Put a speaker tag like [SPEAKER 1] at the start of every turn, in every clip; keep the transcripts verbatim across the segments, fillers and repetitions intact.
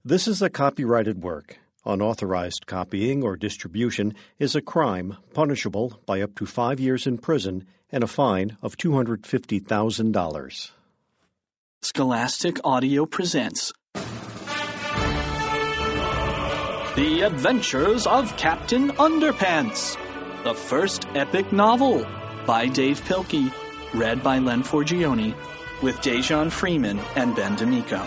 [SPEAKER 1] This is a copyrighted work. Unauthorized copying or distribution is a crime punishable by up to five years in prison and a fine of two hundred fifty thousand dollars.
[SPEAKER 2] Scholastic Audio presents The Adventures of Captain Underpants, the first epic novel by Dave Pilkey, read by Len Forgione, with Dejan Freeman and Ben D'Amico.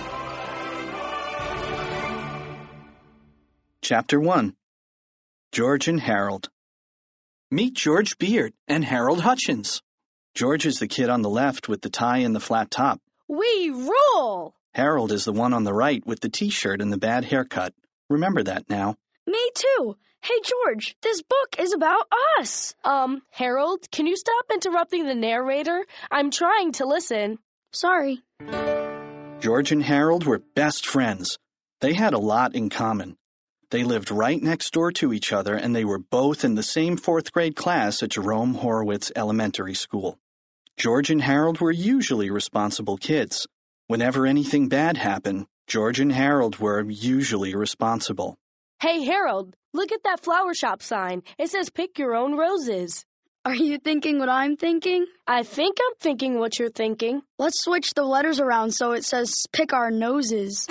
[SPEAKER 2] Chapter one. George and Harold. Meet George Beard and Harold Hutchins. George is the kid on the left with the tie and the flat top.
[SPEAKER 3] We rule!
[SPEAKER 2] Harold is the one on the right with the t-shirt and the bad haircut. Remember that now.
[SPEAKER 3] Me too. Hey, George, this book is about us. Um, Harold, can you stop interrupting the narrator? I'm trying to listen. Sorry.
[SPEAKER 2] George and Harold were best friends. They had a lot in common. They lived right next door to each other, and they were both in the same fourth grade class at Jerome Horowitz Elementary School. George and Harold were usually responsible kids. Whenever anything bad happened, George and Harold were usually responsible.
[SPEAKER 3] Hey, Harold, look at that flower shop sign. It says pick your own roses.
[SPEAKER 4] Are you thinking what I'm thinking?
[SPEAKER 3] I think I'm thinking what you're thinking.
[SPEAKER 4] Let's switch the letters around so it says pick our noses.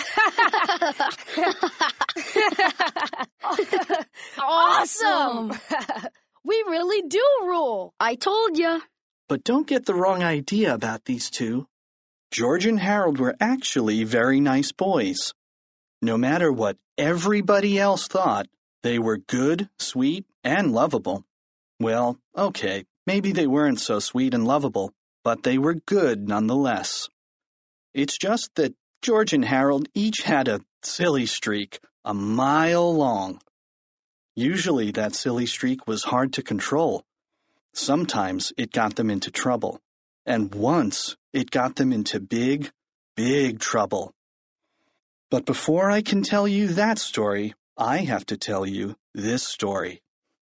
[SPEAKER 3] Awesome! We really do rule.
[SPEAKER 4] I told ya.
[SPEAKER 2] But don't get the wrong idea about these two. George and Harold were actually very nice boys. No matter what everybody else thought, they were good, sweet, and lovable. Well, okay, maybe they weren't so sweet and lovable, but they were good nonetheless. It's just that George and Harold each had a silly streak a mile long. Usually that silly streak was hard to control. Sometimes it got them into trouble, and once it got them into big, big trouble. But before I can tell you that story, I have to tell you this story.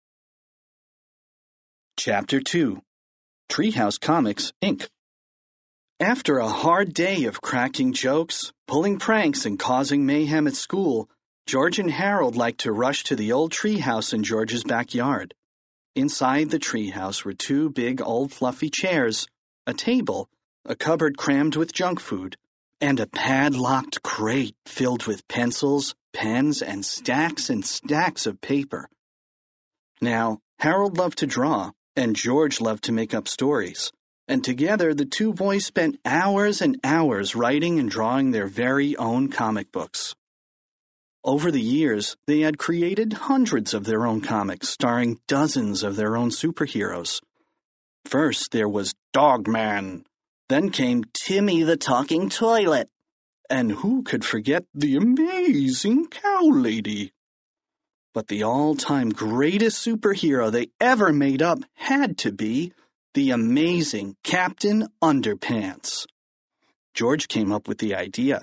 [SPEAKER 2] Chapter two. Treehouse Comics, Incorporated. After a hard day of cracking jokes, pulling pranks, and causing mayhem at school, George and Harold liked to rush to the old treehouse in George's backyard. Inside the treehouse were two big old fluffy chairs, a table, a cupboard crammed with junk food, and a padlocked crate filled with pencils, pens, and stacks and stacks of paper. Now, Harold loved to draw, and George loved to make up stories, and together the two boys spent hours and hours writing and drawing their very own comic books. Over the years, they had created hundreds of their own comics starring dozens of their own superheroes. First, there was Dogman. Then came Timmy the Talking Toilet. And who could forget the amazing Cow Lady? But the all-time greatest superhero they ever made up had to be the amazing Captain Underpants. George came up with the idea.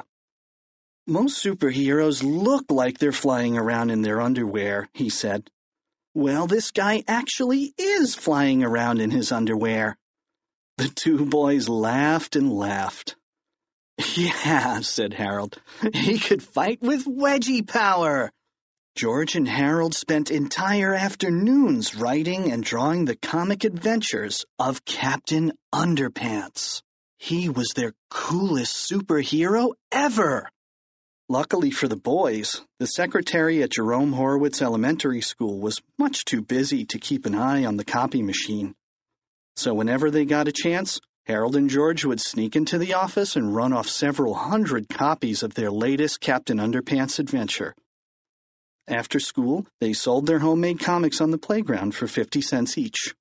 [SPEAKER 2] Most superheroes look like they're flying around in their underwear, he said. Well, this guy actually is flying around in his underwear. The two boys laughed and laughed. Yeah, said Harold, he could fight with wedgie power. George and Harold spent entire afternoons writing and drawing the comic adventures of Captain Underpants. He was their coolest superhero ever. Luckily for the boys, the secretary at Jerome Horowitz Elementary School was much too busy to keep an eye on the copy machine. So whenever they got a chance, Harold and George would sneak into the office and run off several hundred copies of their latest Captain Underpants adventure. After school, they sold their homemade comics on the playground for fifty cents each.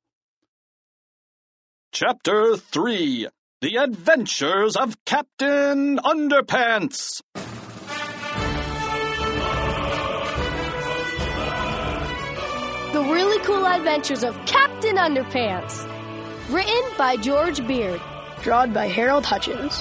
[SPEAKER 2] Chapter three. The Adventures of Captain Underpants.
[SPEAKER 3] The Really Cool Adventures of Captain Underpants. Written by George Beard.
[SPEAKER 4] Drawn by Harold Hutchins.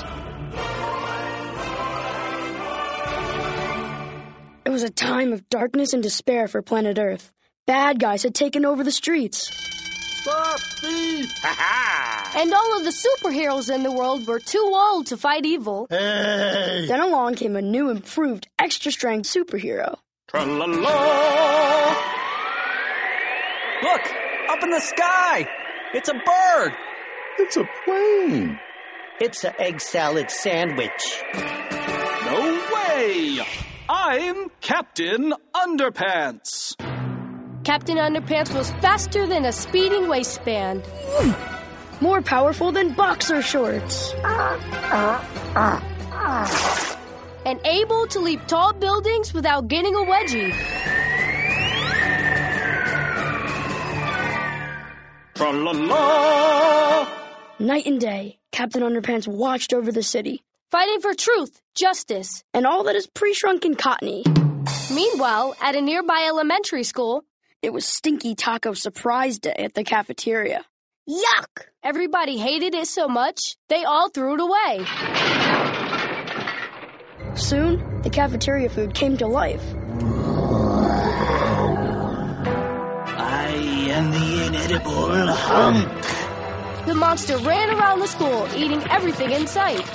[SPEAKER 4] It was a time of darkness and despair for planet Earth. Bad guys had taken over the streets.
[SPEAKER 5] Stop thief! Ha-ha!
[SPEAKER 3] And all of the superheroes in the world were too old to fight evil.
[SPEAKER 5] Hey!
[SPEAKER 4] Then along came a new, improved, extra-strength superhero.
[SPEAKER 5] Tra-la-la!
[SPEAKER 6] Look! Up in the sky! It's a bird!
[SPEAKER 5] It's a plane!
[SPEAKER 7] It's an egg salad sandwich.
[SPEAKER 2] No way! I'm Captain Underpants.
[SPEAKER 3] Captain Underpants was faster than a speeding waistband.
[SPEAKER 4] More powerful than boxer shorts.
[SPEAKER 3] And able to leap tall buildings without getting a wedgie.
[SPEAKER 2] Tra-la-la!
[SPEAKER 4] Night and day, Captain Underpants watched over the city.
[SPEAKER 3] Fighting for truth, justice.
[SPEAKER 4] And all that is pre-shrunken cottony.
[SPEAKER 3] Meanwhile, at a nearby elementary school,
[SPEAKER 4] it was Stinky Taco Surprise Day at the cafeteria.
[SPEAKER 3] Yuck! Everybody hated it so much, they all threw it away.
[SPEAKER 4] Soon, the cafeteria food came to life.
[SPEAKER 7] I am the inedible hunk.
[SPEAKER 3] The monster ran around the school, eating everything in sight.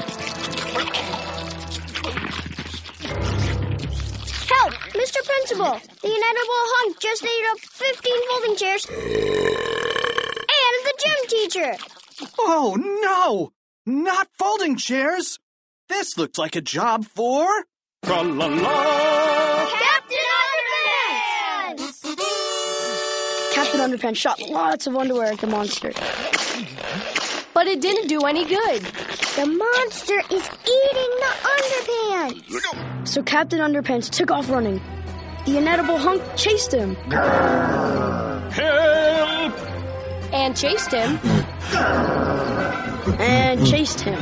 [SPEAKER 8] Help! Mister Principal! The inedible hunk just ate up fifteen folding chairs and the gym teacher!
[SPEAKER 2] Oh, no! Not folding chairs! This looks like a job for... Tra-la-la!
[SPEAKER 8] Captain Underpants!
[SPEAKER 4] Captain Underpants shot lots of underwear at the monster.
[SPEAKER 3] But it didn't do any good.
[SPEAKER 8] The monster is eating the underpants!
[SPEAKER 4] So Captain Underpants took off running. The inedible hunk chased him.
[SPEAKER 2] Help!
[SPEAKER 3] And chased him.
[SPEAKER 4] And chased him.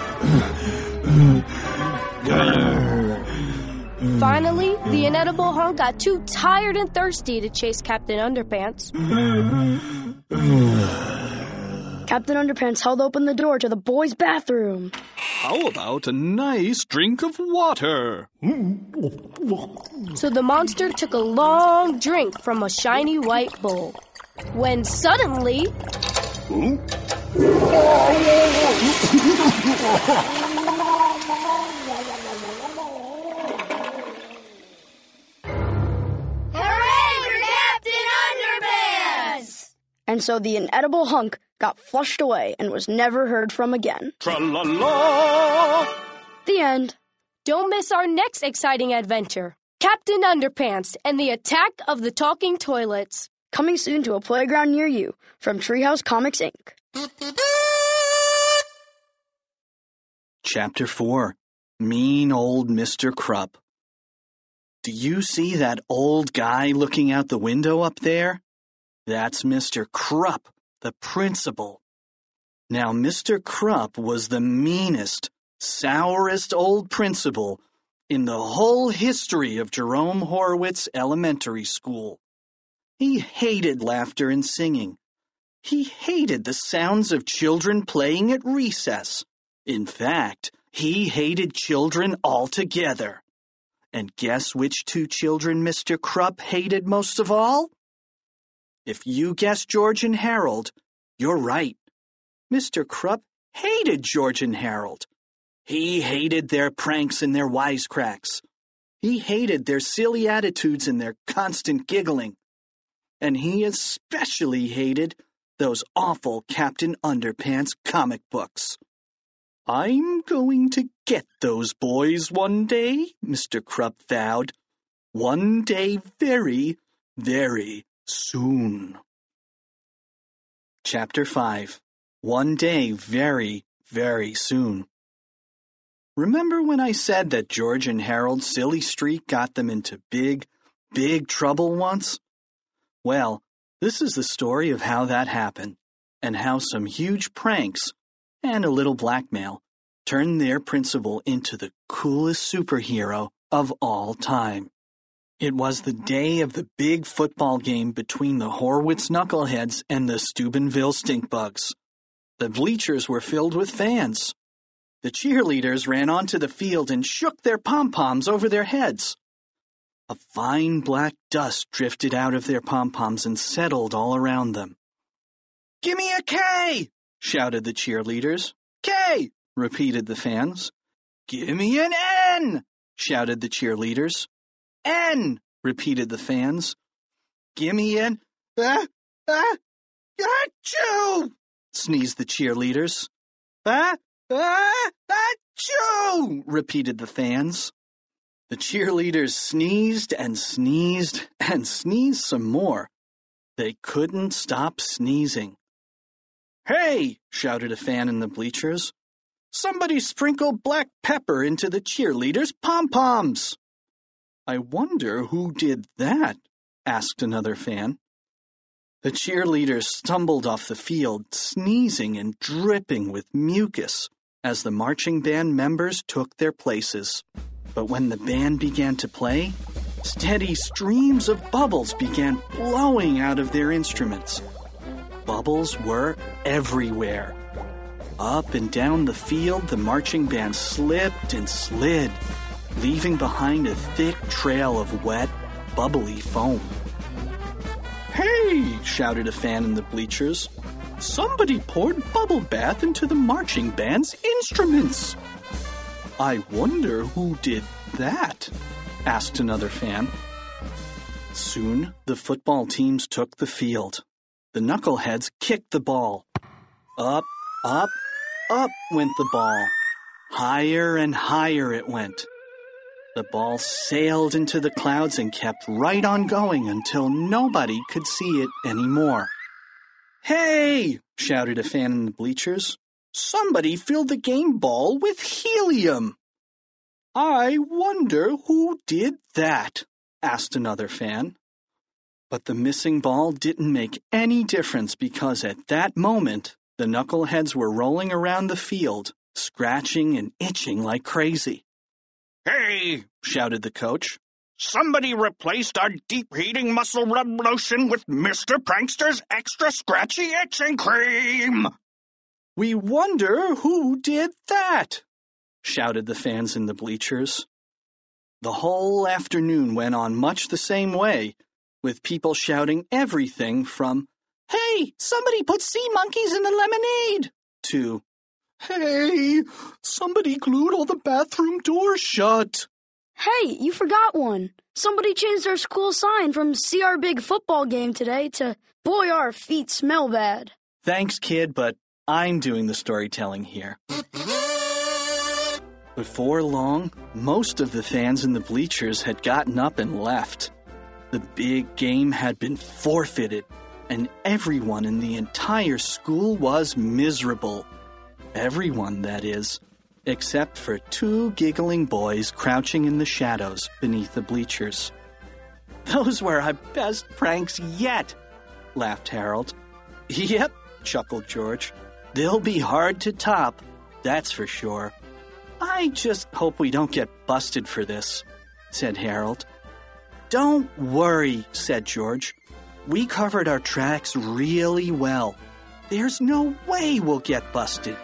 [SPEAKER 3] Finally, the inedible hunk got too tired and thirsty to chase Captain Underpants.
[SPEAKER 4] Captain Underpants held open the door to the boys' bathroom.
[SPEAKER 2] How about a nice drink of water?
[SPEAKER 3] So the monster took a long drink from a shiny white bowl. When suddenly...
[SPEAKER 4] And so the inedible hunk got flushed away and was never heard from again.
[SPEAKER 2] Tra-la-la!
[SPEAKER 4] The end.
[SPEAKER 3] Don't miss our next exciting adventure, Captain Underpants and the Attack of the Talking Toilets.
[SPEAKER 4] Coming soon to a playground near you from Treehouse Comics, Incorporated.
[SPEAKER 2] Chapter four. Mean Old Mister Krupp. Do you see that old guy looking out the window up there? That's Mister Krupp, the principal. Now, Mister Krupp was the meanest, sourest old principal in the whole history of Jerome Horowitz Elementary School. He hated laughter and singing. He hated the sounds of children playing at recess. In fact, he hated children altogether. And guess which two children Mister Krupp hated most of all? If you guessed George and Harold, you're right. Mister Krupp hated George and Harold. He hated their pranks and their wisecracks. He hated their silly attitudes and their constant giggling. And he especially hated those awful Captain Underpants comic books. I'm going to get those boys one day, Mister Krupp vowed. One day very, very soon. Chapter five. One day very, very soon. Remember when I said that George and Harold's silly streak got them into big, big trouble once? Well, this is the story of how that happened, and how some huge pranks and a little blackmail turned their principal into the coolest superhero of all time. It was the day of the big football game between the Horowitz Knuckleheads and the Steubenville Stinkbugs. The bleachers were filled with fans. The cheerleaders ran onto the field and shook their pom-poms over their heads. A fine black dust drifted out of their pom-poms and settled all around them. Gimme a K, shouted the cheerleaders. K, repeated the fans. Gimme an N, shouted the cheerleaders. N, repeated the fans. Gimme an, ah, ah, achoo, sneezed the cheerleaders. Ah, ah, achoo, repeated the fans. The cheerleaders sneezed and sneezed and sneezed some more. They couldn't stop sneezing. Hey, shouted a fan in the bleachers. Somebody sprinkle black pepper into the cheerleaders' pom-poms. I wonder who did that, asked another fan. The cheerleaders stumbled off the field, sneezing and dripping with mucus, as the marching band members took their places. But when the band began to play, steady streams of bubbles began blowing out of their instruments. Bubbles were everywhere. Up and down the field, the marching band slipped and slid, leaving behind a thick trail of wet, bubbly foam. Hey, shouted a fan in the bleachers. Somebody poured bubble bath into the marching band's instruments. I wonder who did that, asked another fan. Soon, the football teams took the field. The knuckleheads kicked the ball. Up, up, up went the ball. Higher and higher it went. The ball sailed into the clouds and kept right on going until nobody could see it anymore. Hey, shouted a fan in the bleachers. Somebody filled the game ball with helium. I wonder who did that, asked another fan. But the missing ball didn't make any difference because at that moment, the knuckleheads were rolling around the field, scratching and itching like crazy.
[SPEAKER 5] Hey,
[SPEAKER 2] shouted the coach.
[SPEAKER 5] Somebody replaced our deep-heating muscle rub lotion with Mister Prankster's extra scratchy itching cream.
[SPEAKER 2] We wonder who did that, shouted the fans in the bleachers. The whole afternoon went on much the same way, with people shouting everything from, Hey, somebody put sea monkeys in the lemonade, to, Hey, somebody glued all the bathroom doors shut.
[SPEAKER 4] Hey, you forgot one. Somebody changed their school sign from See Our Big Football Game today to Boy, Our Feet Smell Bad.
[SPEAKER 2] Thanks, kid, but I'm doing the storytelling here. Before long, most of the fans in the bleachers had gotten up and left. The big game had been forfeited, and everyone in the entire school was miserable. Everyone, that is, except for two giggling boys crouching in the shadows beneath the bleachers. Those were our best pranks yet, laughed Harold. Yep, chuckled George. They'll be hard to top, that's for sure. I just hope we don't get busted for this, said Harold. Don't worry, said George. We covered our tracks really well. There's no way we'll get busted.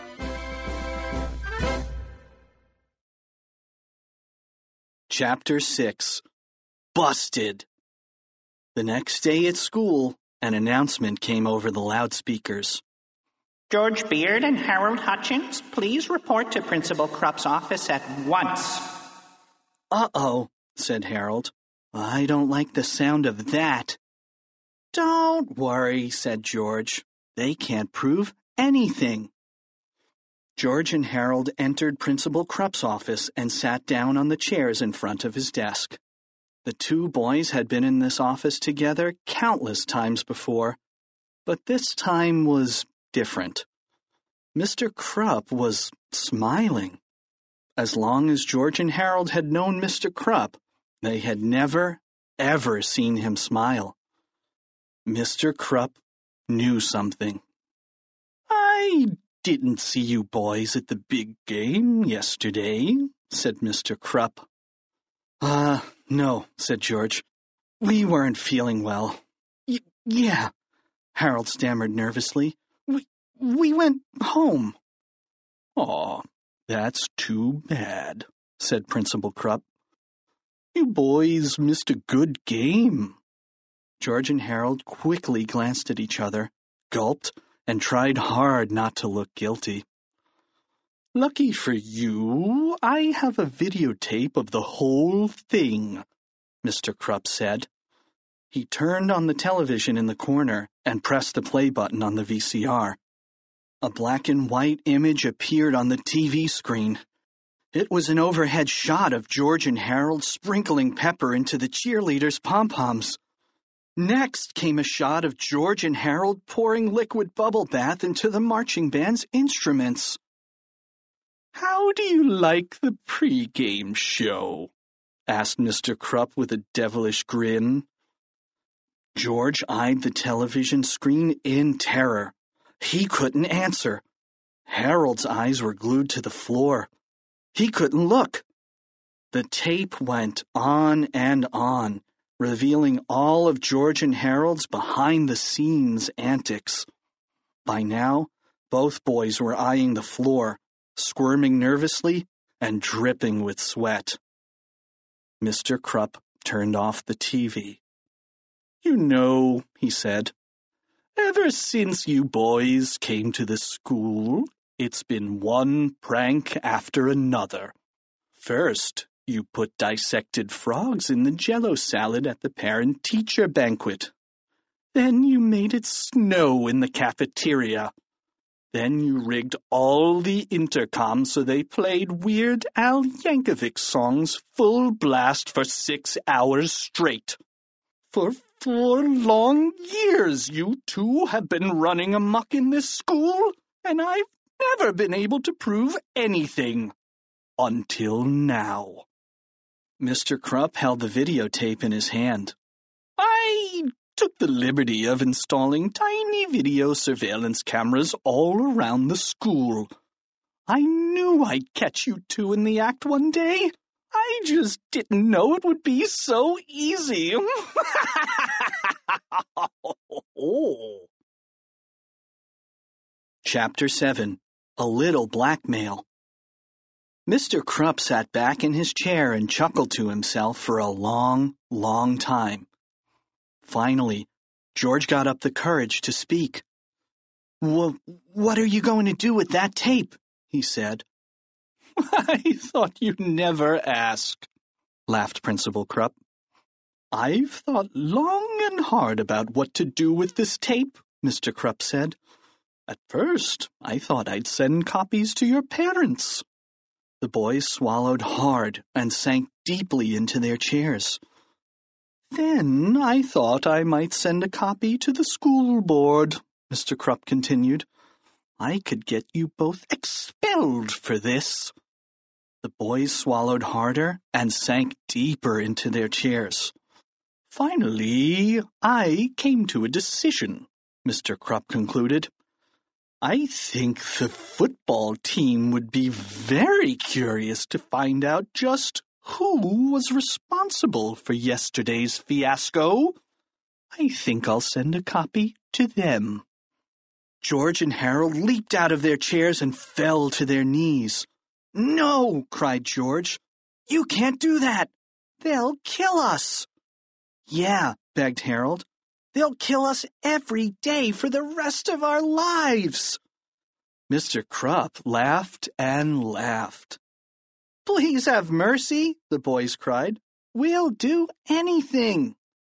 [SPEAKER 2] Chapter six. Busted. The next day at school, an announcement came over the loudspeakers.
[SPEAKER 9] George Beard and Harold Hutchins, please report to Principal Krupp's office at once.
[SPEAKER 2] Uh-oh, said Harold. I don't like the sound of that. Don't worry, said George. They can't prove anything. George and Harold entered Principal Krupp's office and sat down on the chairs in front of his desk. The two boys had been in this office together countless times before, but this time was different. Mister Krupp was smiling. As long as George and Harold had known Mister Krupp, they had never, ever seen him smile. Mister Krupp knew something. I didn't see you boys at the big game yesterday, said Mister Krupp. Ah, uh, no, said George. We weren't feeling well. Y- yeah, Harold stammered nervously. We, we went home. Aw, that's too bad, said Principal Krupp. You boys missed a good game. George and Harold quickly glanced at each other, gulped, and tried hard not to look guilty. "Lucky for you, I have a videotape of the whole thing," Mister Krupp said. He turned on the television in the corner and pressed the play button on the V C R. A black and white image appeared on the T V screen. It was an overhead shot of George and Harold sprinkling pepper into the cheerleaders' pom-poms. Next came a shot of George and Harold pouring liquid bubble bath into the marching band's instruments. "How do you like the pre-game show?" asked Mister Krupp with a devilish grin. George eyed the television screen in terror. He couldn't answer. Harold's eyes were glued to the floor. He couldn't look. The tape went on and on, revealing all of George and Harold's behind-the-scenes antics. By now, both boys were eyeing the floor, squirming nervously and dripping with sweat. Mister Krupp turned off the T V. "You know," he said, "ever since you boys came to the school, it's been one prank after another. First, you put dissected frogs in the Jell-O salad at the parent-teacher banquet. Then you made it snow in the cafeteria. Then you rigged all the intercoms so they played Weird Al Yankovic songs full blast for six hours straight. For four long years you two have been running amok in this school, and I've never been able to prove anything. Until now." Mister Krupp held the videotape in his hand. "I took the liberty of installing tiny video surveillance cameras all around the school. I knew I'd catch you two in the act one day. I just didn't know it would be so easy." Chapter seven. A Little Blackmail. Mister Krupp sat back in his chair and chuckled to himself for a long, long time. Finally, George got up the courage to speak. "Well, what are you going to do with that tape?" he said. "I thought you'd never ask," laughed Principal Krupp. "I've thought long and hard about what to do with this tape," Mister Krupp said. "At first, I thought I'd send copies to your parents." The boys swallowed hard and sank deeply into their chairs. "Then I thought I might send a copy to the school board," Mister Krupp continued. "I could get you both expelled for this." The boys swallowed harder and sank deeper into their chairs. "Finally, I came to a decision," Mister Krupp concluded. "I think the football team would be very curious to find out just who was responsible for yesterday's fiasco. I think I'll send a copy to them." George and Harold leaped out of their chairs and fell to their knees. "No!" cried George. "You can't do that! They'll kill us!" "Yeah," begged Harold. "They'll kill us every day for the rest of our lives." Mister Krupp laughed and laughed. "Please have mercy," the boys cried. "We'll do anything."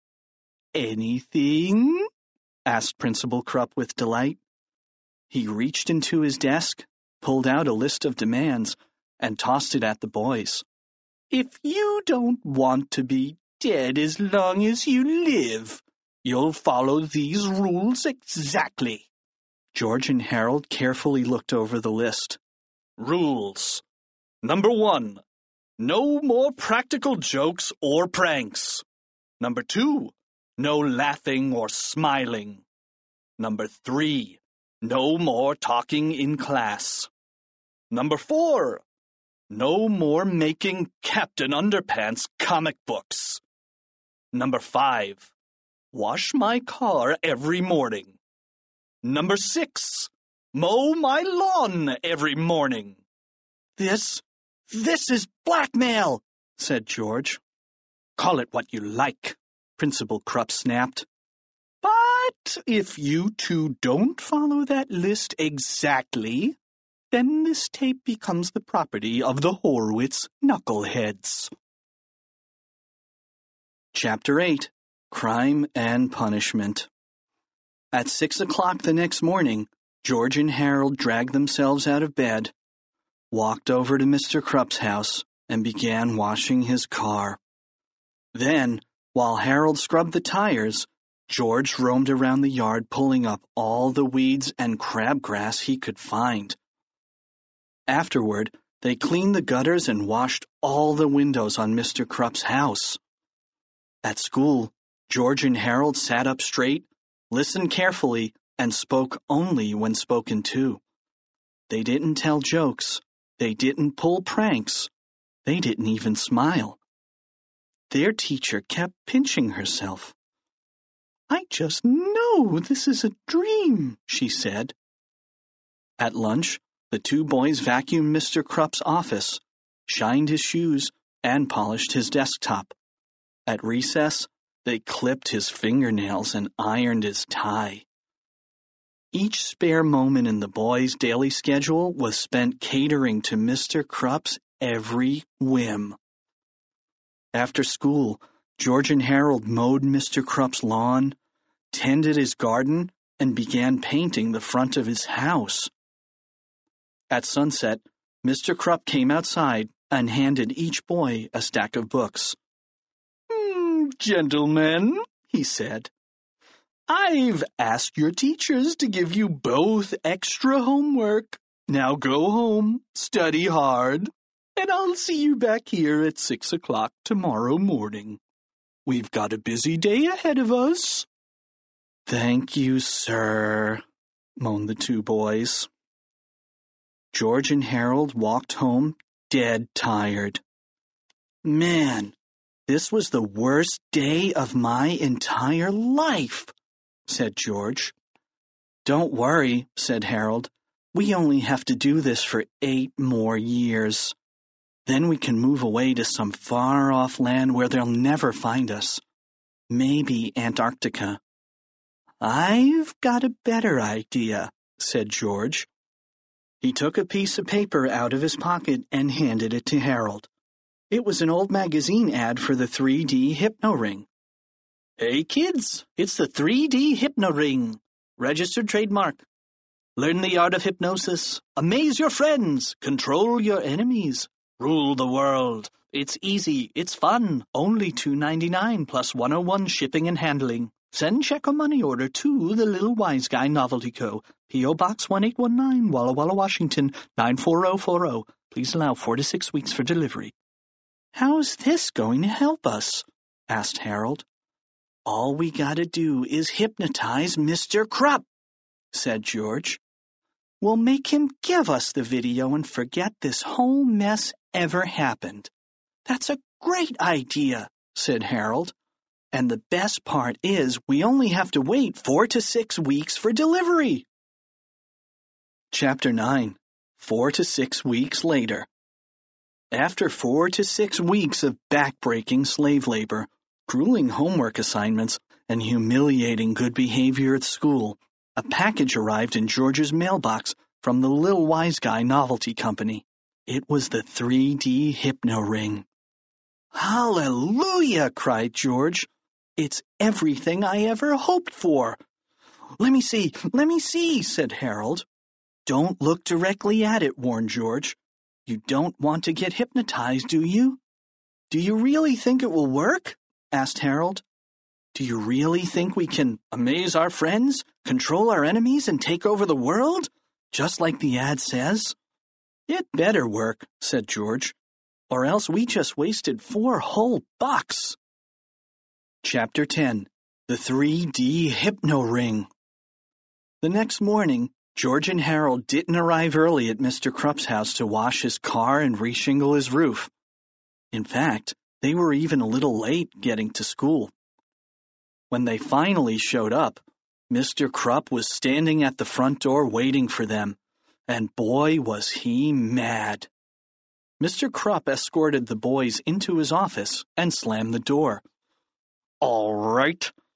[SPEAKER 2] "Anything?" asked Principal Krupp with delight. He reached into his desk, pulled out a list of demands, and tossed it at the boys. "If you don't want to be dead as long as you live, you'll follow these rules exactly." George and Harold carefully looked over the list. "Rules. Number one, no more practical jokes or pranks. Number two, no laughing or smiling. Number three, no more talking in class. Number four, no more making Captain Underpants comic books. Number five, wash my car every morning. Number six, mow my lawn every morning." This, this is blackmail," said George. "Call it what you like," Principal Krupp snapped. But if you two don't follow that list exactly, then this tape becomes the property of the Horwitz knuckleheads. Chapter eight. Crime and Punishment. At six o'clock the next morning, George and Harold dragged themselves out of bed, walked over to Mister Krupp's house, and began washing his car. Then, while Harold scrubbed the tires, George roamed around the yard pulling up all the weeds and crabgrass he could find. Afterward, they cleaned the gutters and washed all the windows on Mister Krupp's house. At school, George and Harold sat up straight, listened carefully, and spoke only when spoken to. They didn't tell jokes. They didn't pull pranks. They didn't even smile. Their teacher kept pinching herself. "I just know this is a dream," she said. At lunch, the two boys vacuumed Mister Krupp's office, shined his shoes, and polished his desktop. At recess, they clipped his fingernails and ironed his tie. Each spare moment in the boys' daily schedule was spent catering to Mister Krupp's every whim. After school, George and Harold mowed Mister Krupp's lawn, tended his garden, and began painting the front of his house. At sunset, Mister Krupp came outside and handed each boy a stack of books. "Hmm, gentlemen," he said, "I've asked your teachers to give you both extra homework. Now go home, study hard, and I'll see you back here at six o'clock tomorrow morning. We've got a busy day ahead of us." "Thank you, sir," moaned the two boys. George and Harold walked home dead tired. "Man, this was the worst day of my entire life," said George. "Don't worry," said Harold. "We only have to do this for eight more years. Then we can move away to some far-off land where they'll never find us. Maybe Antarctica." "I've got a better idea," said George. He took a piece of paper out of his pocket and handed it to Harold. It was an old magazine ad for the three D Hypno Ring. "Hey kids, it's the three D Hypno Ring. Registered trademark. Learn the art of hypnosis. Amaze your friends. Control your enemies. Rule the world. It's easy. It's fun. Only two dollars and ninety-nine cents plus one oh one shipping and handling. Send check or money order to the Little Wise Guy Novelty Co. P O. Box one eight one nine, Walla Walla, Washington, nine four oh four oh. Please allow four to six weeks for delivery." "How's this going to help us?" asked Harold. "All we gotta do is hypnotize Mister Krupp," said George. "We'll make him give us the video and forget this whole mess ever happened." "That's a great idea," said Harold. "And the best part is we only have to wait four to six weeks for delivery." Chapter nine. Four to six weeks later. After four to six weeks of back-breaking slave labor, grueling homework assignments, and humiliating good behavior at school, a package arrived in George's mailbox from the Little Wise Guy Novelty Company. It was the three D Hypno Ring. "Hallelujah!" cried George. "It's everything I ever hoped for." "Let me see, let me see," said Harold. "Don't look directly at it," warned George. "You don't want to get hypnotized, do you?" "Do you really think it will work?" asked Harold. "Do you really think we can amaze our friends, control our enemies, and take over the world, just like the ad says?" "It better work," said George, "or else we just wasted four whole bucks." Chapter ten. The three D Hypno Ring. The next morning, George and Harold didn't arrive early at Mister Krupp's house to wash his car and reshingle his roof. In fact, they were even a little late getting to school. When they finally showed up, Mister Krupp was standing at the front door waiting for them, and boy was he mad. Mister Krupp escorted the boys into his office and slammed the door. "All right,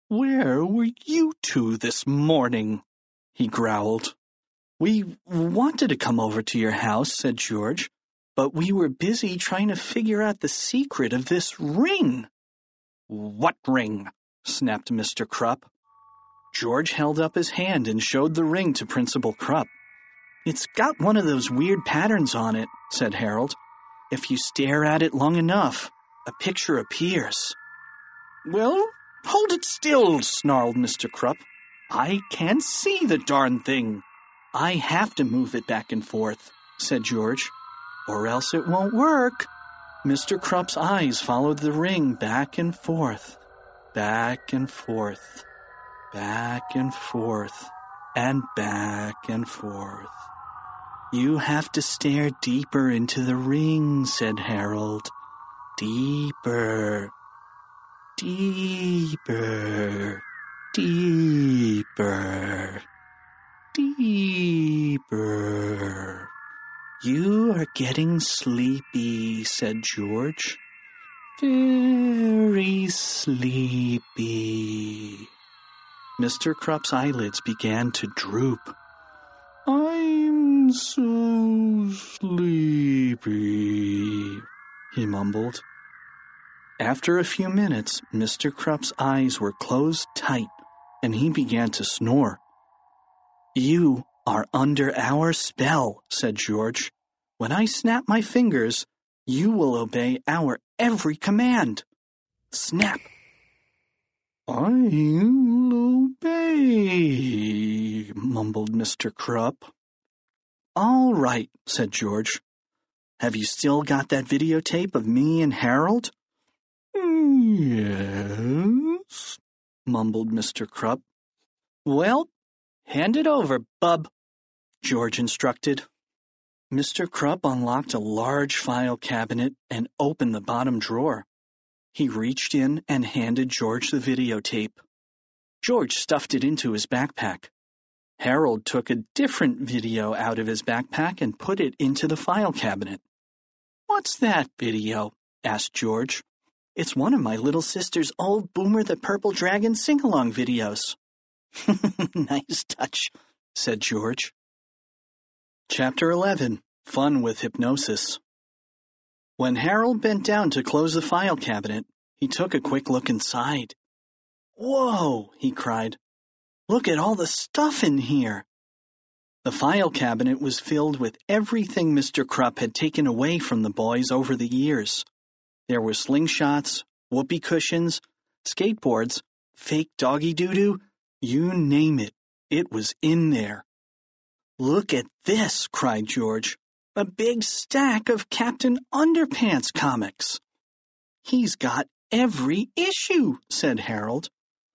[SPEAKER 2] Where were you two this morning? He growled. We wanted to come over to your house, said George, but we were busy trying to figure out the secret of this ring. What ring? Snapped Mister Krupp. George held up his hand and showed the ring to Principal Krupp. It's got one of those weird patterns on it, said Harold. If you stare at it long enough, a picture appears. Well, hold it still, snarled Mister Krupp. I can't see the darn thing. I have to move it back and forth, said George, or else it won't work. Mister Krupp's eyes followed the ring back and forth, back and forth, back and forth, and back and forth. You have to stare deeper into the ring, said Harold. Deeper, deeper, deeper, deeper. You are getting sleepy, said George. Very sleepy. Mister Krupp's eyelids began to droop. I'm so sleepy, he mumbled. After a few minutes, Mister Krupp's eyes were closed tight, and he began to snore. You are under our spell, said George. When I snap my fingers, you will obey our every command. Snap. I'll obey, mumbled Mister Krupp. All right, said George. Have you still got that videotape of me and Harold? Yes, mumbled Mister Krupp. Well, hand it over, bub, George instructed. Mister Krupp unlocked a large file cabinet and opened the bottom drawer. He reached in and handed George the videotape. George stuffed it into his backpack. Harold took a different video out of his backpack and put it into the file cabinet. What's that video? Asked George. It's one of my little sister's old Boomer the Purple Dragon sing-along videos. Nice touch, said George. Chapter eleven. Fun with Hypnosis. When Harold bent down to close the file cabinet, he took a quick look inside. Whoa, he cried. Look at all the stuff in here. The file cabinet was filled with everything Mister Krupp had taken away from the boys over the years. There were slingshots, whoopee cushions, skateboards, fake doggy doo-doo, you name it. It was in there. Look at this, cried George. A big stack of Captain Underpants comics. He's got every issue, said Harold.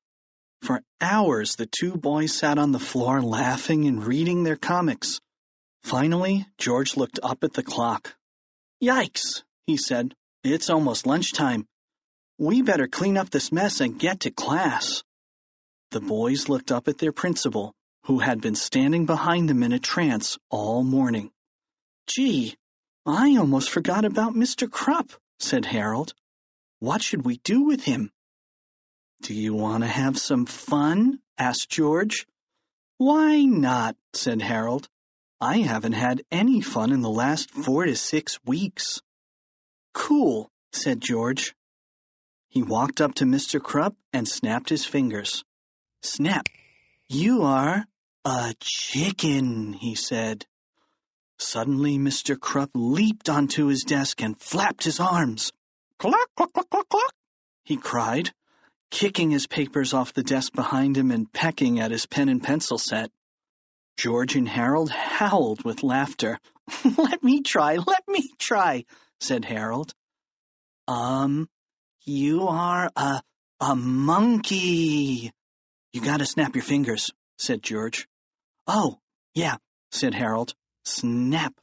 [SPEAKER 2] For hours, the two boys sat on the floor laughing and reading their comics. Finally, George looked up at the clock. Yikes, he said. It's almost lunchtime. We better clean up this mess and get to class. The boys looked up at their principal, who had been standing behind them in a trance all morning. Gee, I almost forgot about Mister Krupp, said Harold. What should we do with him? Do you want to have some fun? Asked George. Why not? Said Harold. I haven't had any fun in the last four to six weeks. Cool, said George. He walked up to Mister Krupp and snapped his fingers. Snap. You are a chicken, he said. Suddenly, Mister Krupp leaped onto his desk and flapped his arms. Cluck, cluck, cluck, cluck, cluck, he cried, kicking his papers off the desk behind him and pecking at his pen and pencil set. George and Harold howled with laughter. Let me try, let me try, said Harold. Um, you are a, a monkey. You gotta snap your fingers, said George. Oh, yeah, said Harold. Snap.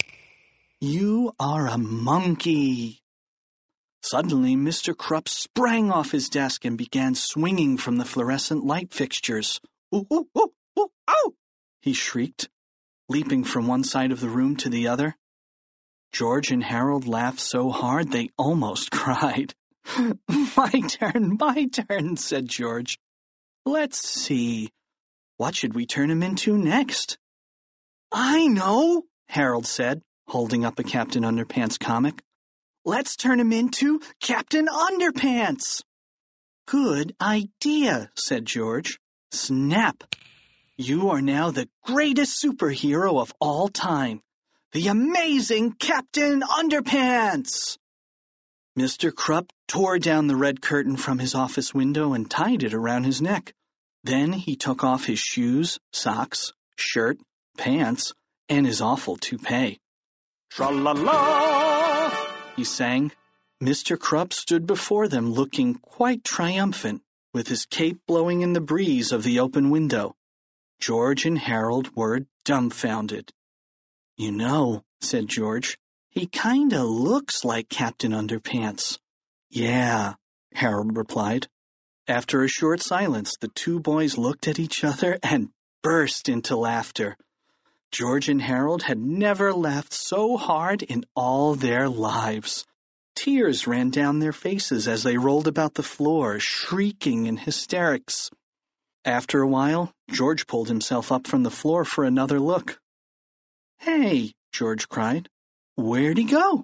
[SPEAKER 2] You are a monkey. Suddenly, Mister Krupp sprang off his desk and began swinging from the fluorescent light fixtures. Ooh, ooh, ooh, ooh, ow! He shrieked, leaping from one side of the room to the other. George and Harold laughed so hard they almost cried. My turn, my turn, said George. Let's see. What should we turn him into next? I know, Harold said, holding up a Captain Underpants comic. Let's turn him into Captain Underpants. Good idea, said George. Snap. You are now the greatest superhero of all time, the amazing Captain Underpants. Mister Krupp tore down the red curtain from his office window and tied it around his neck. Then he took off his shoes, socks, shirt, pants, and his awful toupee. Tra-la-la! He sang. Mister Krupp stood before them looking quite triumphant, with his cape blowing in the breeze of the open window. George and Harold were dumbfounded. You know, said George, he kinda looks like Captain Underpants. Yeah, Harold replied. After a short silence, the two boys looked at each other and burst into laughter. George and Harold had never laughed so hard in all their lives. Tears ran down their faces as they rolled about the floor, shrieking in hysterics. After a while, George pulled himself up from the floor for another look. Hey, George cried. Where'd he go?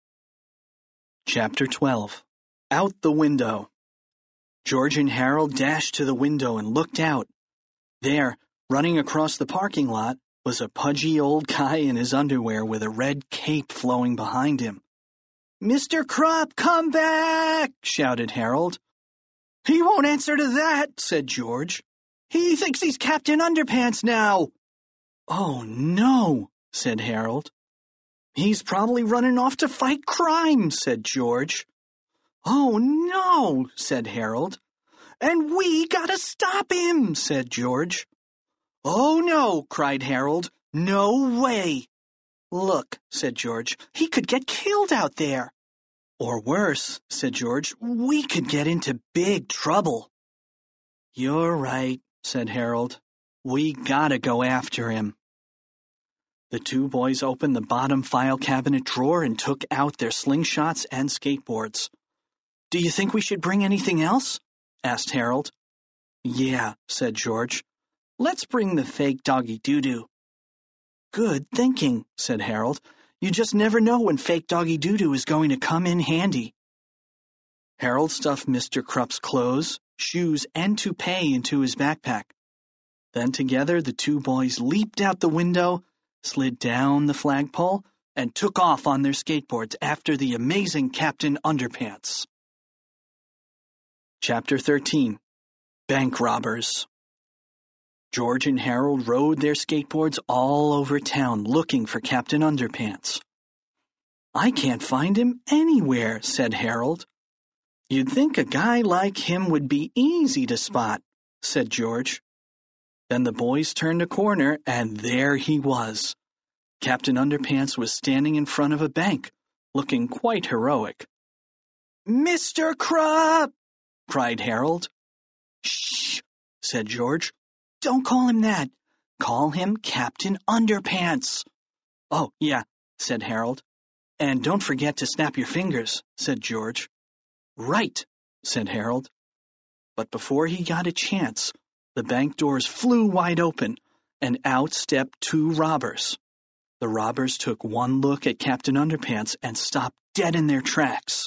[SPEAKER 2] Chapter twelve. Out the Window. George and Harold dashed to the window and looked out. There, running across the parking lot, was a pudgy old guy in his underwear with a red cape flowing behind him. Mister Krupp, come back! Shouted Harold. He won't answer to that, said George. He thinks he's Captain Underpants now. Oh, no, said Harold. He's probably running off to fight crime, said George. Oh, no, said Harold. And we gotta stop him, said George. Oh, no, cried Harold. No way. Look, said George, he could get killed out there. Or worse, said George, we could get into big trouble. You're right, said Harold. We gotta go after him. The two boys opened the bottom file cabinet drawer and took out their slingshots and skateboards. Do you think we should bring anything else? Asked Harold. Yeah, said George. Let's bring the fake doggy doo-doo. Good thinking, said Harold. You just never know when fake doggy doo-doo is going to come in handy. Harold stuffed Mister Krupp's clothes, shoes, and toupee into his backpack. Then together the two boys leaped out the window, slid down the flagpole, and took off on their skateboards after the amazing Captain Underpants. Chapter thirteen. Bank Robbers. George and Harold rode their skateboards all over town looking for Captain Underpants. I can't find him anywhere, said Harold. You'd think a guy like him would be easy to spot, said George. Then the boys turned a corner, and there he was. Captain Underpants was standing in front of a bank, looking quite heroic. Mister Krupp! Cried Harold. Shh, said George. Don't call him that. Call him Captain Underpants. Oh, yeah, said Harold. And don't forget to snap your fingers, said George. Right, said Harold. But before he got a chance, the bank doors flew wide open, and out stepped two robbers. The robbers took one look at Captain Underpants and stopped dead in their tracks.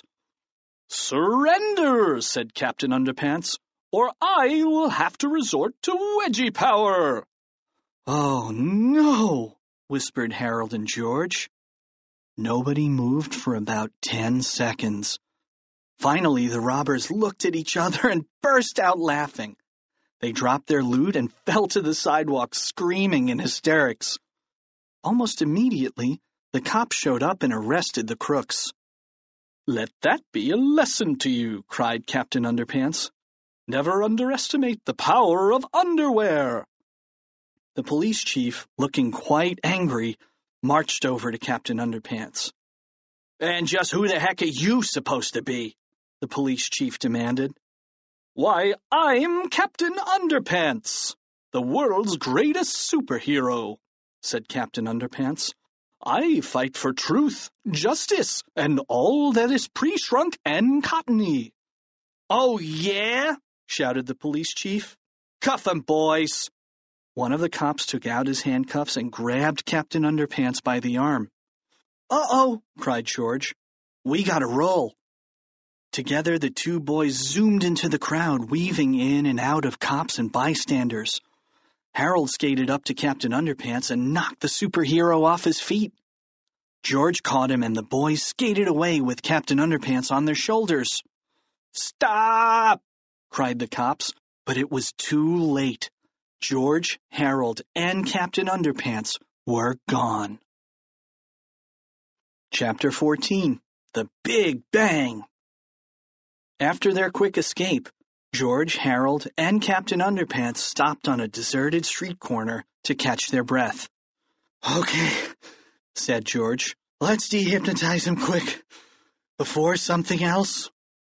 [SPEAKER 2] Surrender, said Captain Underpants, or I will have to resort to wedgie power. Oh, no, whispered Harold and George. Nobody moved for about ten seconds. Finally, the robbers looked at each other and burst out laughing. They dropped their loot and fell to the sidewalk, screaming in hysterics. Almost immediately, the cops showed up and arrested the crooks. Let that be a lesson to you, cried Captain Underpants. Never underestimate the power of underwear. The police chief, looking quite angry, marched over to Captain Underpants. And just who the heck are you supposed to be? The police chief demanded. Why, I'm Captain Underpants, the world's greatest superhero, said Captain Underpants. I fight for truth, justice, and all that is pre-shrunk and cottony. Oh, yeah? Shouted the police chief. Cuff 'em, boys. One of the cops took out his handcuffs and grabbed Captain Underpants by the arm. Uh-oh, cried George. We gotta roll. Together, the two boys zoomed into the crowd, weaving in and out of cops and bystanders. Harold skated up to Captain Underpants and knocked the superhero off his feet. George caught him and the boys skated away with Captain Underpants on their shoulders. Stop! cried the cops, but it was too late. George, Harold, and Captain Underpants were gone. Chapter fourteen. The Big Bang. After their quick escape, George, Harold, and Captain Underpants stopped on a deserted street corner to catch their breath. Okay, said George. Let's dehypnotize him quick. Before something else.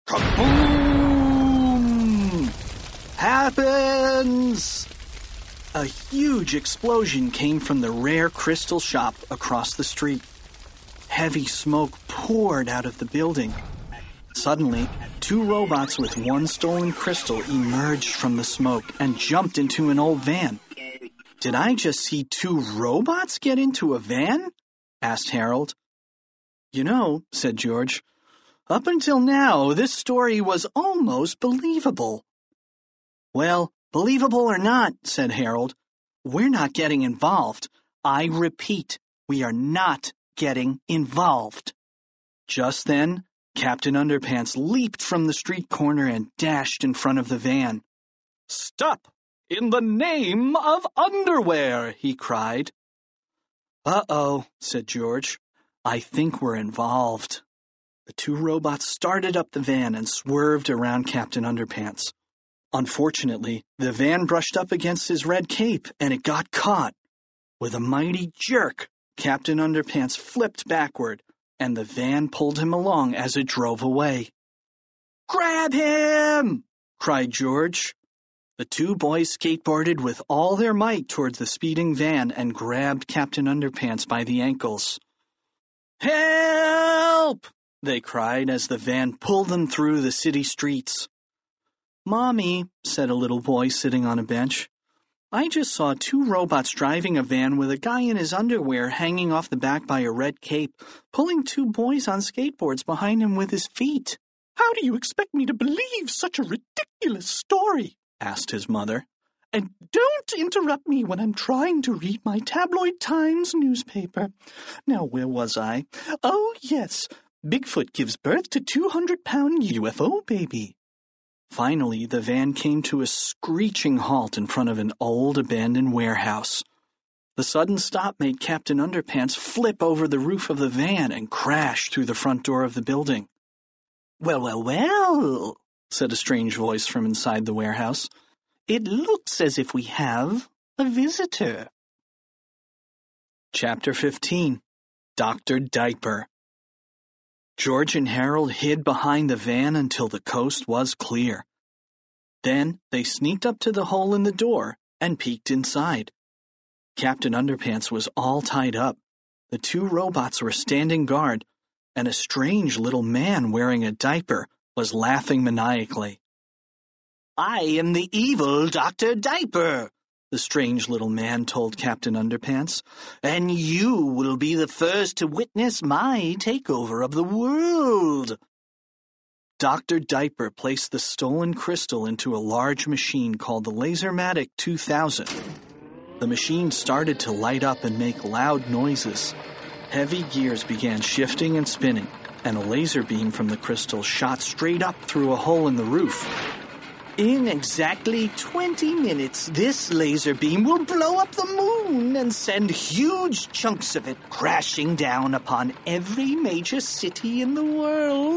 [SPEAKER 2] Kaboom! Happens! A huge explosion came from the rare crystal shop across the street. Heavy smoke poured out of the building. Suddenly, two robots with one stolen crystal emerged from the smoke and jumped into an old van. Did I just see two robots get into a van? Asked Harold. You know, said George, up until now, this story was almost believable. Well, believable or not, said Harold, we're not getting involved. I repeat, we are not getting involved. Just then, Captain Underpants leaped from the street corner and dashed in front of the van. Stop! In the name of underwear, he cried. Uh-oh, said George. I think we're involved. The two robots started up the van and swerved around Captain Underpants. Unfortunately, the van brushed up against his red cape and it got caught. With a mighty jerk, Captain Underpants flipped backward, and the van pulled him along as it drove away. Grab him! cried George. The two boys skateboarded with all their might towards the speeding van and grabbed Captain Underpants by the ankles. Help! They cried as the van pulled them through the city streets. Mommy, said a little boy sitting on a bench, I just saw two robots driving a van with a guy in his underwear hanging off the back by a red cape, pulling two boys on skateboards behind him with his feet. How do you expect me to believe such a ridiculous story? Asked his mother. And don't interrupt me when I'm trying to read my Tabloid Times newspaper. Now, where was I? Oh, yes. Bigfoot gives birth to two hundred pound U F O baby. Finally, the van came to a screeching halt in front of an old abandoned warehouse. The sudden stop made Captain Underpants flip over the roof of the van and crash through the front door of the building. Well, well, well, said a strange voice from inside the warehouse. It looks as if we have a visitor. Chapter fifteen. Doctor Diaper. George and Harold hid behind the van until the coast was clear. Then they sneaked up to the hole in the door and peeked inside. Captain Underpants was all tied up. The two robots were standing guard, and a strange little man wearing a diaper was laughing maniacally. I am the evil Doctor Diaper, the strange little man told Captain Underpants, and you will be the first to witness my takeover of the world. Doctor Diaper placed the stolen crystal into a large machine called the Lasermatic two thousand. The machine started to light up and make loud noises. Heavy gears began shifting and spinning, and a laser beam from the crystal shot straight up through a hole in the roof. In exactly twenty minutes, this laser beam will blow up the moon and send huge chunks of it crashing down upon every major city in the world.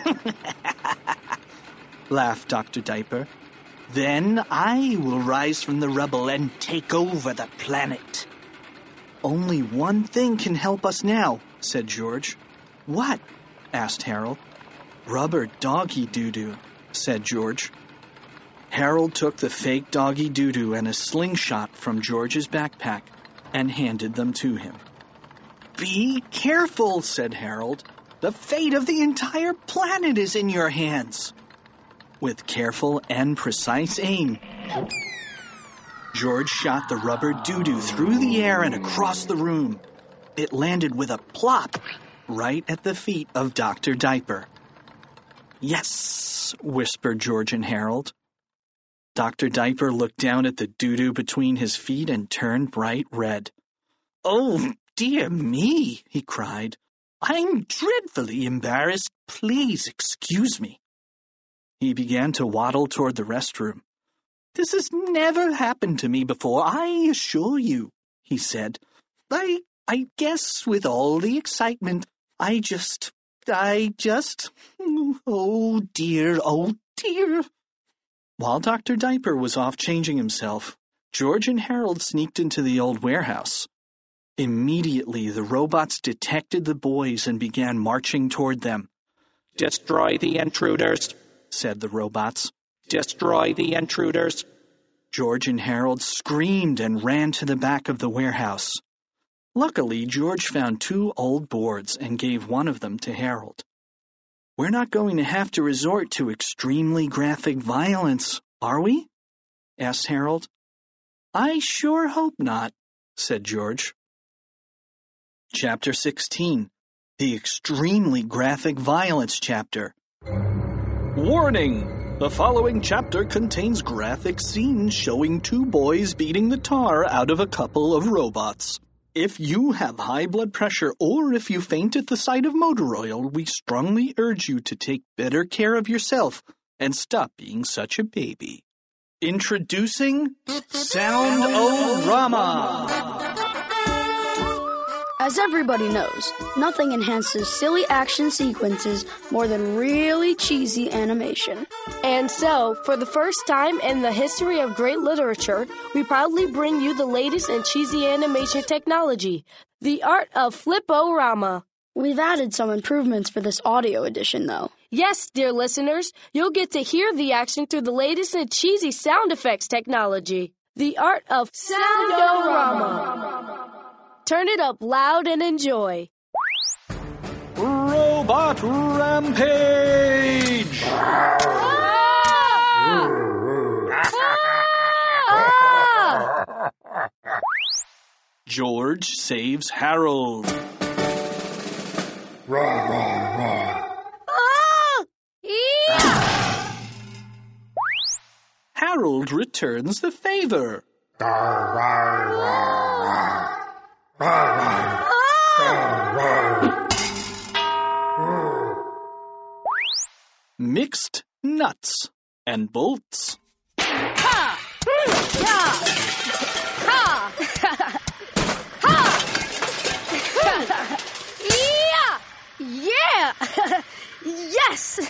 [SPEAKER 2] Laughed Doctor Diaper. Then I will rise from the rubble and take over the planet. Only one thing can help us now, said George. What? Asked Harold. Rubber doggy doo-doo, said George. Harold took the fake doggy doo-doo and a slingshot from George's backpack and handed them to him. Be careful, said Harold. The fate of the entire planet is in your hands. With careful and precise aim, George shot the rubber doo-doo through the air and across the room. It landed with a plop right at the feet of Doctor Diaper. "Yes," whispered George and Harold. Doctor Diaper looked down at the doo-doo between his feet and turned bright red. "Oh, dear me," he cried. "I'm dreadfully embarrassed. Please excuse me." He began to waddle toward the restroom. "This has never happened to me before, I assure you," he said. I, I guess with all the excitement, I just, I just, oh dear, oh dear." While Doctor Diaper was off changing himself, George and Harold sneaked into the old warehouse. Immediately, the robots detected the boys and began marching toward them.
[SPEAKER 9] "Destroy the intruders,"
[SPEAKER 2] said the robots.
[SPEAKER 9] "Destroy the intruders."
[SPEAKER 2] George and Harold screamed and ran to the back of the warehouse. Luckily, George found two old boards and gave one of them to Harold. "We're not going to have to resort to extremely graphic violence, are we?" asked Harold. "I sure hope not," said George. Chapter sixteen, the Extremely Graphic Violence Chapter. Warning! The following chapter contains graphic scenes showing two boys beating the tar out of a couple of robots. If you have high blood pressure or if you faint at the sight of motor oil, we strongly urge you to take better care of yourself and stop being such a baby. Introducing Sound-O-Rama!
[SPEAKER 4] As everybody knows, nothing enhances silly action sequences more than really cheesy animation.
[SPEAKER 3] And so, for the first time in the history of great literature, we proudly bring you the latest in cheesy animation technology, the art of Flip-O-Rama.
[SPEAKER 4] We've added some improvements for this audio edition, though.
[SPEAKER 3] Yes, dear listeners, you'll get to hear the action through the latest in cheesy sound effects technology, the art of Sound-O-Rama. Turn it up loud and enjoy.
[SPEAKER 2] Robot Rampage!
[SPEAKER 3] Ah!
[SPEAKER 2] George saves Harold. Harold returns the favor. Mixed nuts and bolts.
[SPEAKER 3] Ha! Ya! Ha! Ha! Yeah! Yeah! Yes!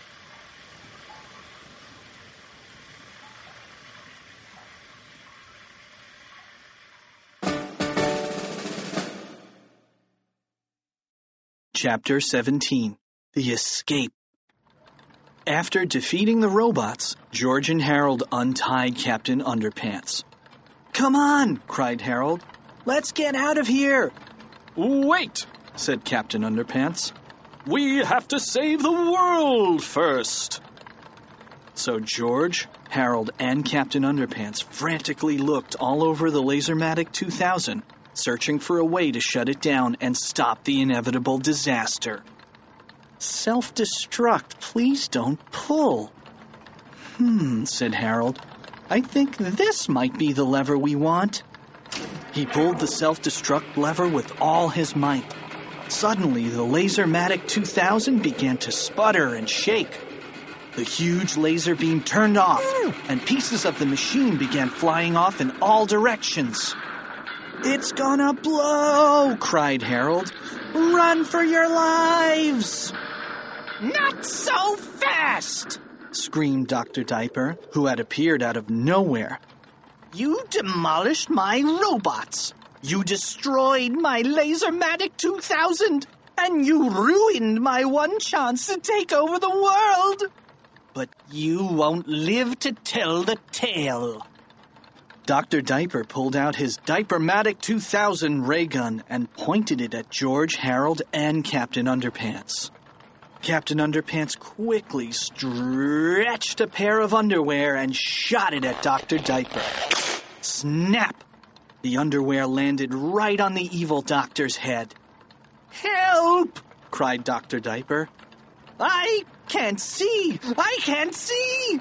[SPEAKER 2] Chapter seventeen, The Escape. After defeating the robots, George and Harold untied Captain Underpants. "Come on," cried Harold. "Let's get out of here." "Wait," said Captain Underpants. "We have to save the world first." So George, Harold, and Captain Underpants frantically looked all over the Lasermatic two thousand, searching for a way to shut it down and stop the inevitable disaster. "Self-destruct, please don't pull." Hmm, said Harold. "I think this might be the lever we want." He pulled the self-destruct lever with all his might. Suddenly, the Lasermatic two thousand began to sputter and shake. The huge laser beam turned off, and pieces of the machine began flying off in all directions. "It's gonna blow!" cried Harold. "Run for your lives!"
[SPEAKER 5] "Not so fast!"
[SPEAKER 2] screamed Doctor Diaper, who had appeared out of nowhere. "You demolished my robots! You destroyed my Lasermatic two thousand! And you ruined my one chance to take over the world! But you won't live to tell the tale!" Doctor Diaper pulled out his Diapermatic two thousand ray gun and pointed it at George, Harold, and Captain Underpants. Captain Underpants quickly stretched a pair of underwear and shot it at Doctor Diaper. Snap! The underwear landed right on the evil doctor's head. "Help!" cried Doctor Diaper. "I can't see! I can't see!"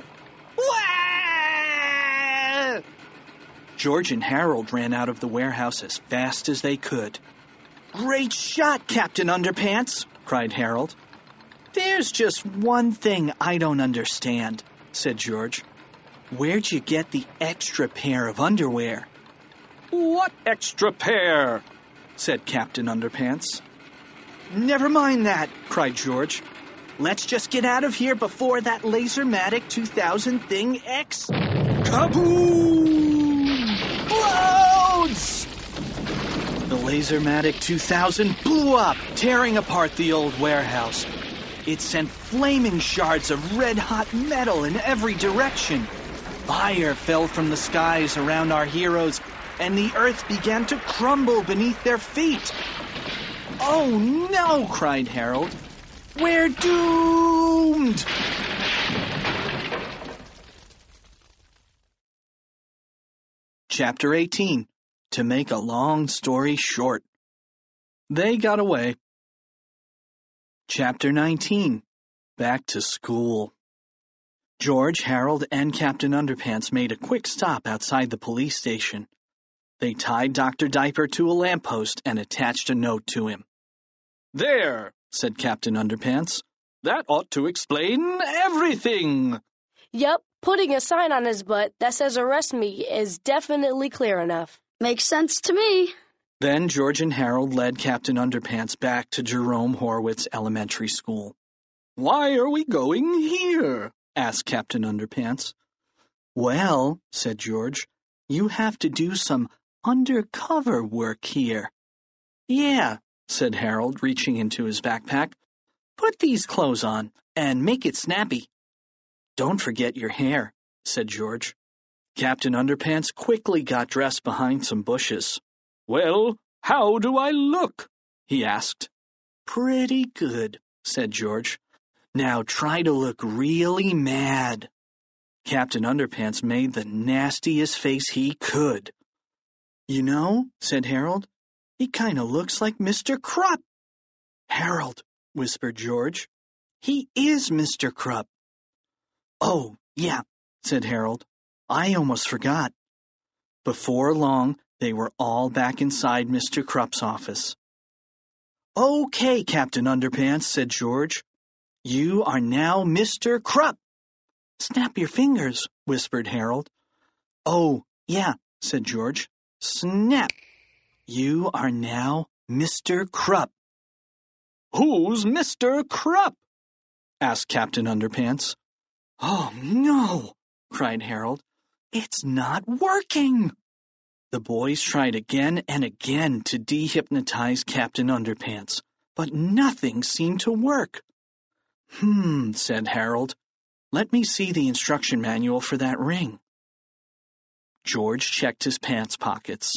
[SPEAKER 2] Wah! George and Harold ran out of the warehouse as fast as they could. "Great shot, Captain Underpants!" cried Harold. "There's just one thing I don't understand," said George. "Where'd you get the extra pair of underwear?"
[SPEAKER 5] "What extra pair?"
[SPEAKER 2] said Captain Underpants. "Never mind that," cried George. "Let's just get out of here before that Lasermatic two thousand thing X... Kaboom! Explodes! The Lasermatic two thousand blew up, tearing apart the old warehouse. It sent flaming shards of red-hot metal in every direction. Fire fell from the skies around our heroes, and the earth began to crumble beneath their feet. "Oh no!" cried Harold. "We're doomed!" Chapter eighteen. To make a long story short. They got away. Chapter nineteen. Back to school. George, Harold, and Captain Underpants made a quick stop outside the police station. They tied Doctor Diaper to a lamppost and attached a note to him.
[SPEAKER 5] "There," said Captain Underpants. "That ought to explain everything."
[SPEAKER 3] Yep, putting a sign on his butt that says arrest me is definitely clear enough.
[SPEAKER 4] Makes sense to me.
[SPEAKER 2] Then George and Harold led Captain Underpants back to Jerome Horwitz Elementary School.
[SPEAKER 5] "Why are we going here?"
[SPEAKER 2] asked Captain Underpants. "Well," said George, "you have to do some undercover work here." "Yeah," said Harold, reaching into his backpack. "Put these clothes on and make it snappy." "Don't forget your hair," said George. Captain Underpants quickly got dressed behind some bushes.
[SPEAKER 5] "Well, how do I look?"
[SPEAKER 2] he asked. "Pretty good," said George. "Now try to look really mad." Captain Underpants made the nastiest face he could. "You know," said Harold, "he kind of looks like Mister Krupp." "Harold," whispered George, "he is Mister Krupp." "Oh, yeah," said Harold. "I almost forgot." Before long, they were all back inside Mister Krupp's office. "Okay, Captain Underpants," said George. "You are now Mister Krupp." "Snap your fingers," whispered Harold. "Oh, yeah," said George. "Snap. You are now Mister Krupp."
[SPEAKER 5] "Who's Mister Krupp?"
[SPEAKER 2] asked Captain Underpants. "Oh, no!" cried Harold. "It's not working!" The boys tried again and again to dehypnotize Captain Underpants, but nothing seemed to work. "Hmm," said Harold. "Let me see the instruction manual for that ring." George checked his pants pockets.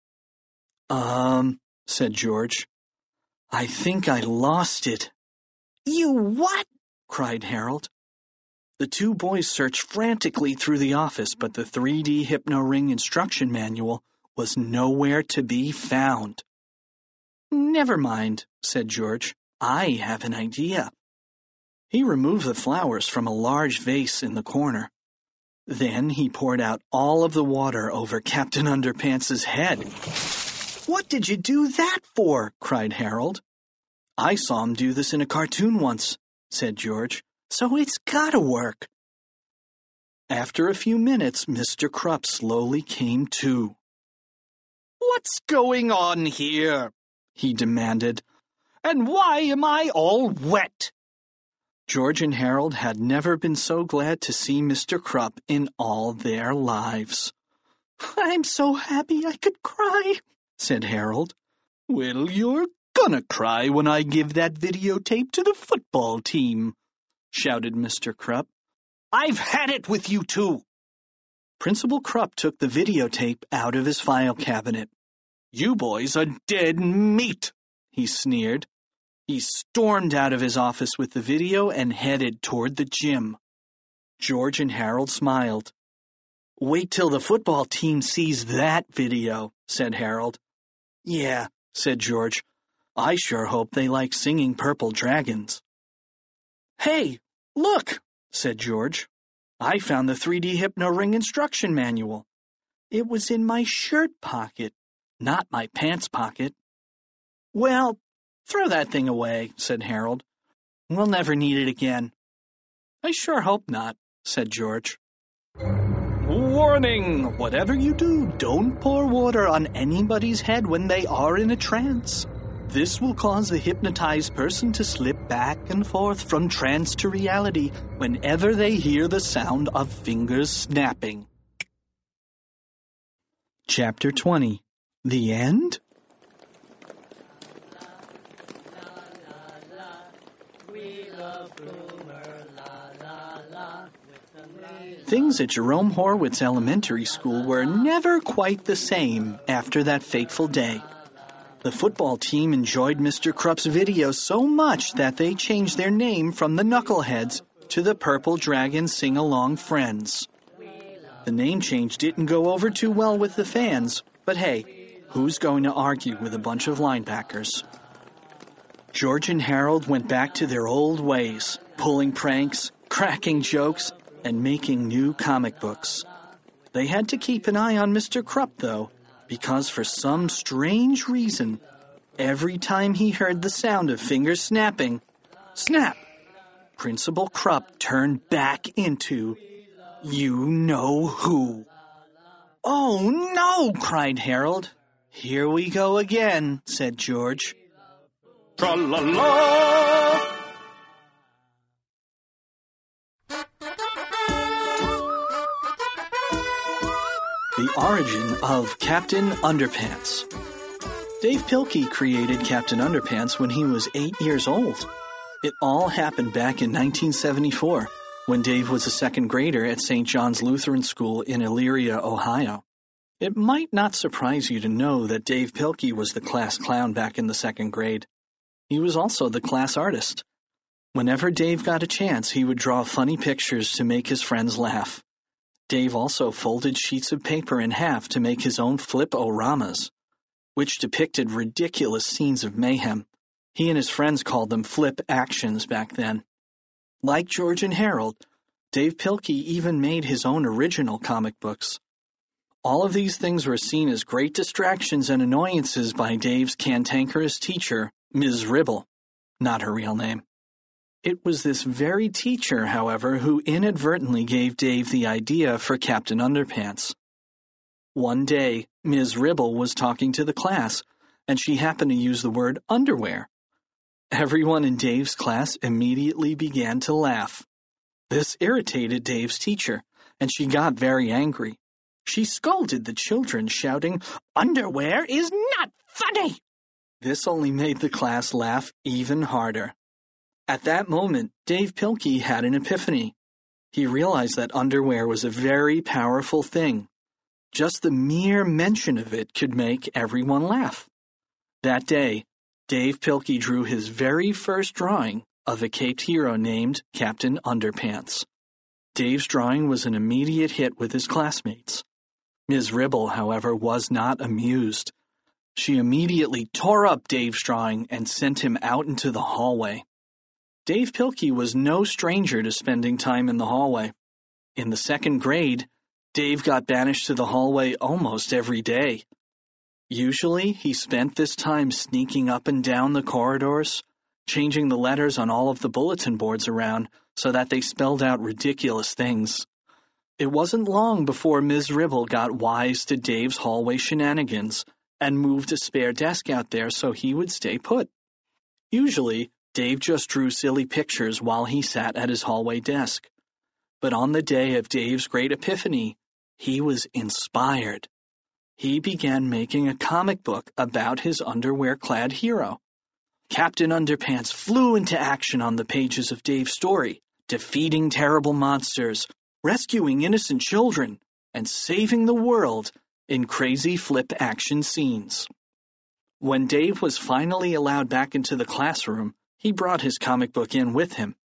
[SPEAKER 2] Um, said George. "I think I lost it." "You what?" cried Harold. The two boys searched frantically through the office, but the three D Hypno Ring instruction manual was nowhere to be found. "Never mind," said George. "I have an idea." He removed the flowers from a large vase in the corner. Then he poured out all of the water over Captain Underpants' head. "What did you do that for?" cried Harold. "I saw him do this in a cartoon once," said George. "So it's gotta work." After a few minutes, Mister Krupp slowly came to.
[SPEAKER 5] "What's going on here?" he demanded. "And why am I all wet?"
[SPEAKER 2] George and Harold had never been so glad to see Mister Krupp in all their lives. "I'm so happy I could cry," said Harold.
[SPEAKER 5] "Well, you're gonna cry when I give that videotape to the football team," shouted Mister Krupp. "I've had it with you two."
[SPEAKER 2] Principal Krupp took the videotape out of his file cabinet.
[SPEAKER 5] "You boys are dead meat," he sneered.
[SPEAKER 2] He stormed out of his office with the video and headed toward the gym. George and Harold smiled.
[SPEAKER 5] Wait till the football team sees that video, said Harold. Yeah, said George. I sure hope they like singing Purple Dragons. Hey, look, said George. I found the three D Hypno Ring instruction manual. It was in my shirt pocket, not my pants pocket. Well, throw that thing away, said Harold. We'll never need it again. I sure hope not, said George. Warning! Whatever you do, don't pour water on anybody's head when they are in a trance. This will cause the hypnotized person to slip back and forth from trance to reality whenever they hear the sound of fingers snapping. Chapter twenty. The End? Things at Jerome Horwitz Elementary School were never quite the same after that fateful day. The football team enjoyed Mister Krupp's video so much that they changed their name from the Knuckleheads to the Purple Dragon Sing-Along Friends. The name change didn't go over too well with the fans, but hey, who's going to argue with a bunch of linebackers? George and Harold went back to their old ways, pulling pranks, cracking jokes, and making new comic books. They had to keep an eye on Mister Krupp, though, because for some strange reason, every time he heard the sound of fingers snapping, snap, Principal Krupp turned back into you-know-who. Oh, no, cried Harold. Here we go again, said George. Tra-la-la! The origin of Captain Underpants. Dave Pilkey created Captain Underpants when he was eight years old. It all happened back in nineteen seventy-four, when Dave was a second grader at Saint John's Lutheran School in Elyria, Ohio. It might not surprise you to know that Dave Pilkey was the class clown back in the second grade. He was also the class artist. Whenever Dave got a chance, he would draw funny pictures to make his friends laugh. Dave also folded sheets of paper in half to make his own flip-o-ramas, which depicted ridiculous scenes of mayhem. He and his friends called them flip actions back then. Like George and Harold, Dave Pilkey even made his own original comic books. All of these things were seen as great distractions and annoyances by Dave's cantankerous teacher, Miz Ribble, not her real name. It was this very teacher, however, who inadvertently gave Dave the idea for Captain Underpants. One day, Miz Ribble was talking to the class, and she happened to use the word underwear. Everyone in Dave's class immediately began to laugh. This irritated Dave's teacher, and she got very angry. She scolded the children, shouting, "Underwear is not funny!" This only made the class laugh even harder. At that moment, Dave Pilkey had an epiphany. He realized that underwear was a very powerful thing. Just the mere mention of it could make everyone laugh. That day, Dave Pilkey drew his very first drawing of a caped hero named Captain Underpants. Dave's drawing was an immediate hit with his classmates. Miz Ribble, however, was not amused. She immediately tore up Dave's drawing and sent him out into the hallway. Dave Pilkey was no stranger to spending time in the hallway. In the second grade, Dave got banished to the hallway almost every day. Usually, he spent this time sneaking up and down the corridors, changing the letters on all of the bulletin boards around so that they spelled out ridiculous things. It wasn't long before Miz Ribble got wise to Dave's hallway shenanigans and moved a spare desk out there so he would stay put. Usually, Dave just drew silly pictures while he sat at his hallway desk. But on the day of Dave's great epiphany, he was inspired. He began making a comic book about his underwear-clad hero. Captain Underpants flew into action on the pages of Dave's story, defeating terrible monsters, rescuing innocent children, and saving the world in crazy flip action scenes. When Dave was finally allowed back into the classroom, he brought his comic book in with him.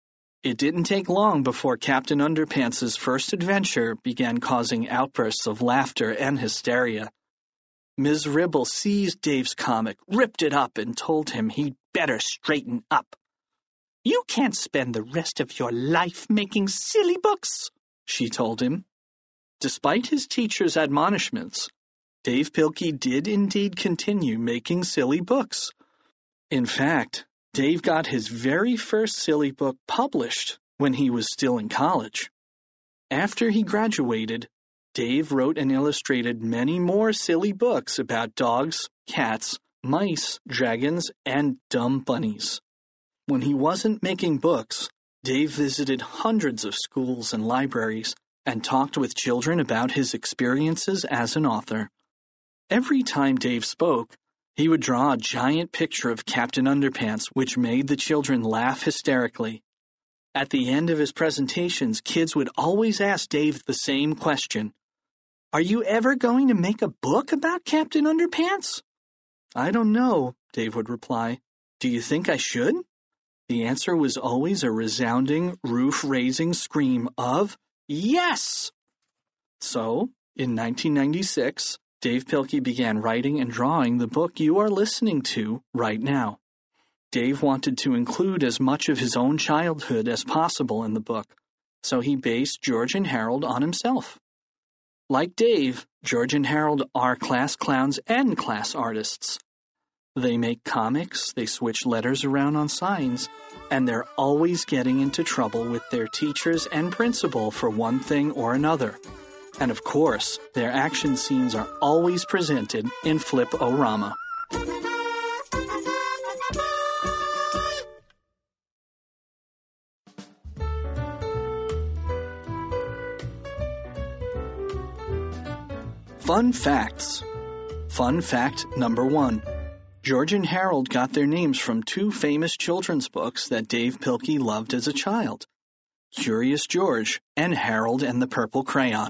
[SPEAKER 5] It didn't take long before Captain Underpants' first adventure began causing outbursts of laughter and hysteria. Miz Ribble seized Dave's comic, ripped it up, and told him he'd better straighten up.
[SPEAKER 9] "You can't spend the rest of your life making silly books," she told him.
[SPEAKER 5] Despite his teacher's admonishments, Dave Pilkey did indeed continue making silly books. In fact, Dave got his very first silly book published when he was still in college. After he graduated, Dave wrote and illustrated many more silly books about dogs, cats, mice, dragons, and dumb bunnies. When he wasn't making books, Dave visited hundreds of schools and libraries and talked with children about his experiences as an author. Every time Dave spoke, he would draw a giant picture of Captain Underpants, which made the children laugh hysterically. At the end of his presentations, kids would always ask Dave the same question. "Are you ever going to make a book about Captain Underpants?" "I don't know," Dave would reply. "Do you think I should?" The answer was always a resounding, roof-raising scream of, "Yes!" So, in nineteen ninety-six, Dave Pilkey began writing and drawing the book you are listening to right now. Dave wanted to include as much of his own childhood as possible in the book, so he based George and Harold on himself. Like Dave, George and Harold are class clowns and class artists. They make comics, they switch letters around on signs, and they're always getting into trouble with their teachers and principal for one thing or another. And of course, their action scenes are always presented in Flip-O-Rama. Fun facts. Fun fact number one. George and Harold got their names from two famous children's books that Dave Pilkey loved as a child, Curious George and Harold and the Purple Crayon.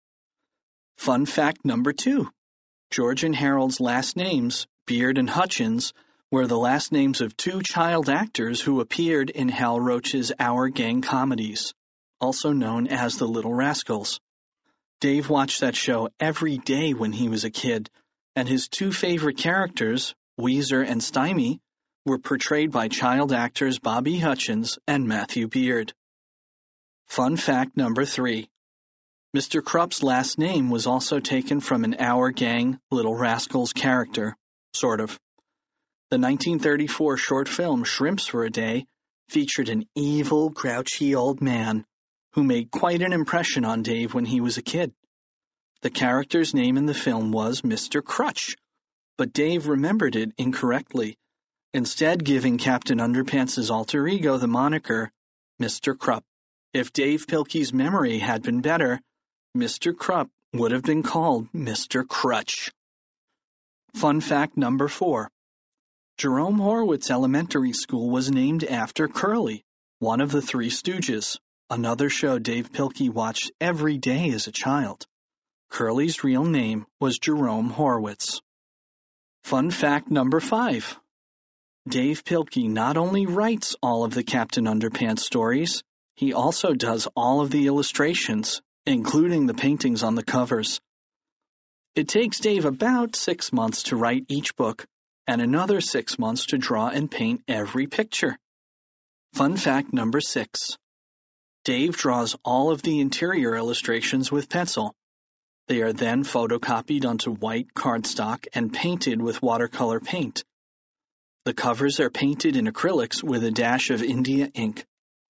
[SPEAKER 5] Fun fact number two. George and Harold's last names, Beard and Hutchins, were the last names of two child actors who appeared in Hal Roach's Our Gang comedies, also known as The Little Rascals. Dave watched that show every day when he was a kid, and his two favorite characters, Weezer and Stymie, were portrayed by child actors Bobby Hutchins and Matthew Beard. Fun fact number three. Mister Krupp's last name was also taken from an Our Gang, Little Rascals character, sort of. The nineteen thirty-four short film Shrimps for a Day featured an evil, grouchy old man who made quite an impression on Dave when he was a kid. The character's name in the film was Mister Crutch, but Dave remembered it incorrectly, instead giving Captain Underpants' alter ego the moniker Mister Krupp. If Dave Pilkey's memory had been better, Mister Krupp would have been called Mister Crutch. Fun fact number four. Jerome Horwitz Elementary School was named after Curly, one of the Three Stooges, another show Dave Pilkey watched every day as a child. Curly's real name was Jerome Horwitz. Fun fact number five. Dave Pilkey not only writes all of the Captain Underpants stories, he also does all of the illustrations, including the paintings on the covers. It takes Dave about six months to write each book, and another six months to draw and paint every picture. Fun fact number six. Dave draws all of the interior illustrations with pencil. They are then photocopied onto white cardstock and painted with watercolor paint. The covers are painted in acrylics with a dash of India ink.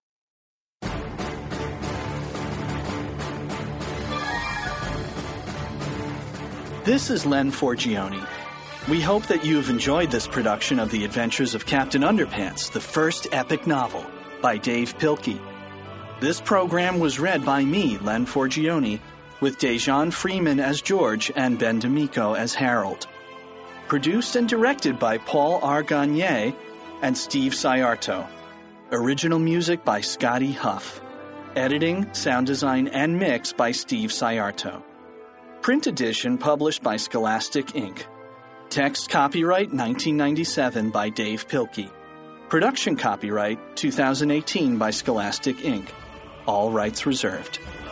[SPEAKER 5] This is Len Forgione. We hope that you have enjoyed this production of The Adventures of Captain Underpants, the first epic novel, by Dave Pilkey. This program was read by me, Len Forgione, with Dejan Freeman as George and Ben D'Amico as Harold. Produced and directed by Paul R. Gagne and Steve Ciarto. Original music by Scotty Huff. Editing, sound design, and mix by Steve Ciarto. Print edition published by Scholastic Incorporated. Text copyright nineteen ninety-seven by Dave Pilkey.
[SPEAKER 2] Production copyright two thousand eighteen by Scholastic Incorporated. All rights reserved.